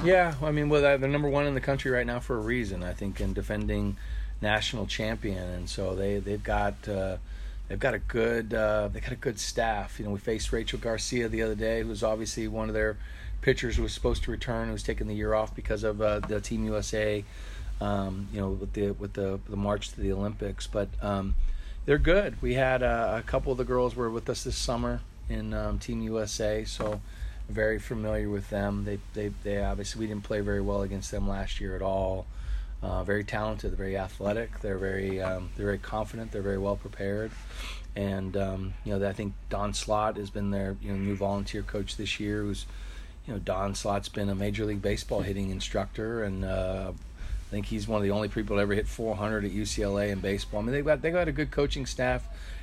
Yeah, I mean, well, they're number one in the country right now for a reason. I think in defending national champion, and so they've got a good staff. You know, we faced Rachel Garcia the other day, who's obviously one of their pitchers who was supposed to return, who was taking the year off because of the Team USA. You know, with the march to the Olympics, but they're good. We had a couple of the girls were with us this summer in Team USA, so very familiar with them. They obviously, we didn't play very well against them last year at all. Very talented, very athletic. They're very confident. They're very well prepared, and you know, I think Don Slott has been their new volunteer coach this year. Who's Don Slott's been a Major League Baseball hitting instructor, and I think he's one of the only people to ever hit 400 at UCLA in baseball. I mean, they got a good coaching staff.